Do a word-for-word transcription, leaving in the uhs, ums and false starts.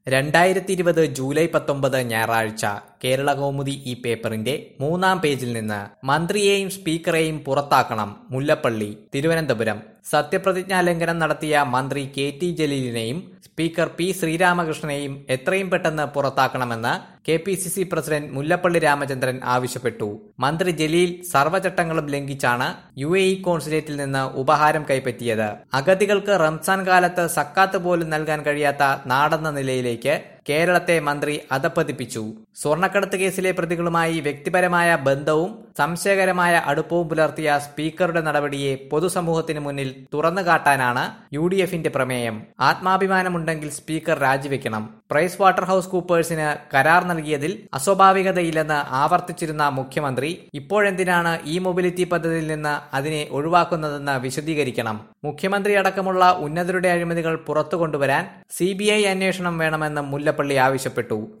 രണ്ടായിരത്തി ഇരുപത് ജൂലൈ പത്തൊമ്പത് ഞായറാഴ്ച കേരളകൗമുദി ഈ പേപ്പറിന്റെ മൂന്നാം പേജിൽ നിന്ന് മന്ത്രിയെയും സ്പീക്കറെയും പുറത്താക്കണം മുല്ലപ്പള്ളി തിരുവനന്തപുരം. സത്യപ്രതിജ്ഞാ ലംഘനം നടത്തിയ മന്ത്രി കെ ടി ജലീലിനെയും സ്പീക്കർ പി ശ്രീരാമകൃഷ്ണനെയും എത്രയും പെട്ടെന്ന് പുറത്താക്കണമെന്ന് K P C C president Mullappally Ramachandran ആവശ്യപ്പെട്ടു. മന്ത്രി ജലീൽ സർവ്വചട്ടങ്ങളും ലംഘിച്ചാണ് യു എ ഇ കോൺസുലേറ്റിൽ നിന്ന് ഉപഹാരം കൈപ്പറ്റിയത്. അഗതികൾക്ക് റംസാൻ കാലത്ത് സക്കാത്ത് പോലും നൽകാൻ കഴിയാത്ത നാടെന്ന നിലയിലേക്ക് കേരളത്തെ മന്ത്രി അധപ്പതിപ്പിച്ചു. സ്വർണ്ണക്കടത്ത് കേസിലെ പ്രതികളുമായി വ്യക്തിപരമായ ബന്ധവും സംശയകരമായ അടുപ്പവും പുലർത്തിയ സ്പീക്കറുടെ നടപടിയെ പൊതുസമൂഹത്തിന് മുന്നിൽ തുറന്നു കാട്ടാനാണ് യു ഡി എഫിന്റെ പ്രമേയം. ആത്മാഭിമാനമുണ്ടെങ്കിൽ സ്പീക്കർ രാജിവെക്കണം. പ്രൈസ് വാട്ടർ ഹൌസ് കൂപ്പേഴ്സിന് കരാർ നൽകിയതിൽ അസ്വാഭാവികതയില്ലെന്ന് ആവർത്തിച്ചിരുന്ന മുഖ്യമന്ത്രി ഇപ്പോഴെന്തിനാണ് ഇ മൊബിലിറ്റി പദ്ധതിയിൽ നിന്ന് അതിനെ ഒഴിവാക്കുന്നതെന്ന് വിശദീകരിക്കണം. മുഖ്യമന്ത്രി അടക്കമുള്ള ഉന്നതരുടെ അഴിമതികൾ പുറത്തു കൊണ്ടുവരാൻ സി ബി ഐ അന്വേഷണം വേണമെന്ന് മുല്ലപ്പള്ളി ആവശ്യപ്പെട്ടു.